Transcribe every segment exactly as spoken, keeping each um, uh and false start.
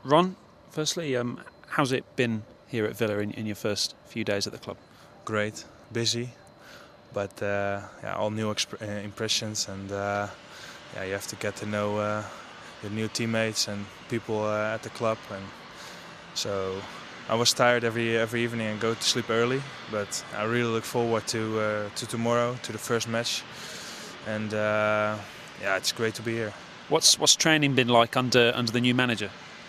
Ron, firstly, um, how's it been here at Villa in, in your first few days at the club? Great, busy, but uh, yeah, all new exp- uh, impressions, and uh, yeah, you have to get to know uh, your new teammates and people uh, at the club. And so I was tired every every evening and go to sleep early, but I really look forward to uh, to tomorrow, to the first match, and uh, yeah, it's great to be here. What's what's training been like under under the new manager?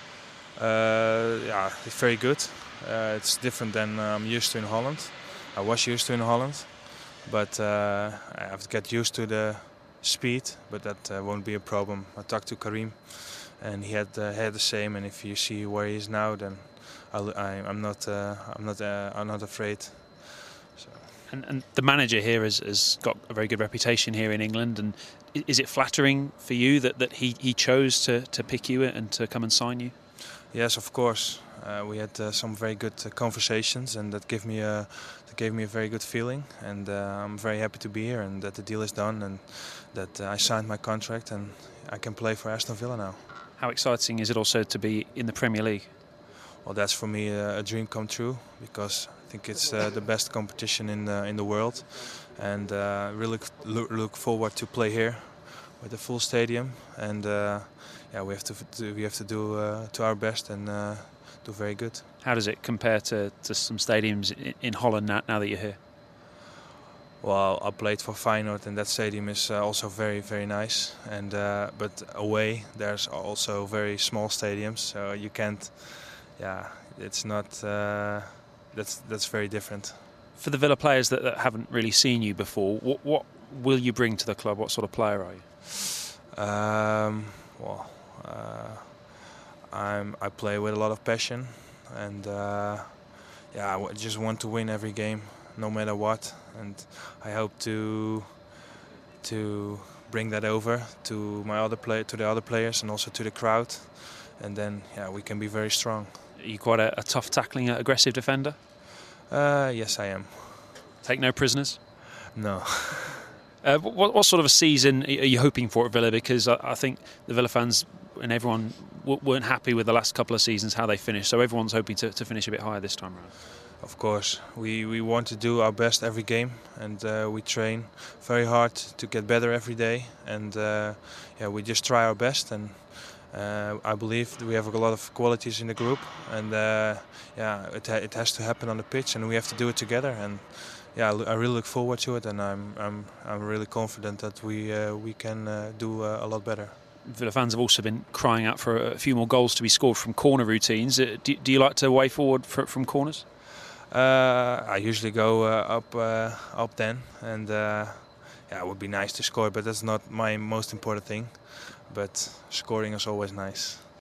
Uh, yeah, it's very good. Uh, it's different than I'm used to in Holland. I was used to in Holland, but uh, I have to get used to the speed. But that uh, won't be a problem. I talked to Karim, and he had uh, had the same. And if you see where he is now, then I'll, I, I'm not uh, I'm not uh, I'm not afraid. So. And, and the manager here has, has got a very good reputation here in England. And is it flattering for you that, that he, he chose to, to pick you and to come and sign you? Yes, of course. Uh, we had uh, some very good uh, conversations, and that gave me a that gave me a very good feeling. And uh, I'm very happy to be here, and that the deal is done, and that uh, I signed my contract, and I can play for Aston Villa now. How exciting is it also to be in the Premier League? Well, that's for me a, a dream come true, because I think it's uh, the best competition in the, in the world, and uh, really look, look forward to play here with a full stadium. And uh, yeah, we have to do, we have to do uh, to our best and uh, do very good. How does it compare to, to some stadiums in, in Holland now, now that you're here? Well, I played for Feyenoord, and that stadium is uh, also very, very nice. And uh, but away, there's also very small stadiums, so you can't. Yeah, it's not. Uh, that's that's very different. For the Villa players that, that haven't really seen you before, what what will you bring to the club? What sort of player are you? Um, well, uh, I'm. I play with a lot of passion, and uh, yeah, I just want to win every game, no matter what. And I hope to to bring that over to my other play to the other players and also to the crowd, and then yeah, we can be very strong. Are you quite a, a tough tackling, aggressive defender? Uh, yes, I am. Take no prisoners? No. uh, what, what sort of a season are you hoping for at Villa? Because I, I think the Villa fans and everyone w- weren't happy with the last couple of seasons, how they finished. So everyone's hoping to, to finish a bit higher this time around. Of course, we, we want to do our best every game, and uh, we train very hard to get better every day. And uh, yeah, we just try our best. And uh, I believe that we have a lot of qualities in the group, and uh, yeah, it ha- it has to happen on the pitch, and we have to do it together. And yeah, I really look forward to it, and I'm I'm I'm really confident that we uh, we can uh, do uh, a lot better. Villa fans have also been crying out for a few more goals to be scored from corner routines. Uh, do, do you like to way forward for, from corners? Uh, I usually go uh, up uh, up then, and uh, yeah, it would be nice to score, but that's not my most important thing. But scoring is always nice.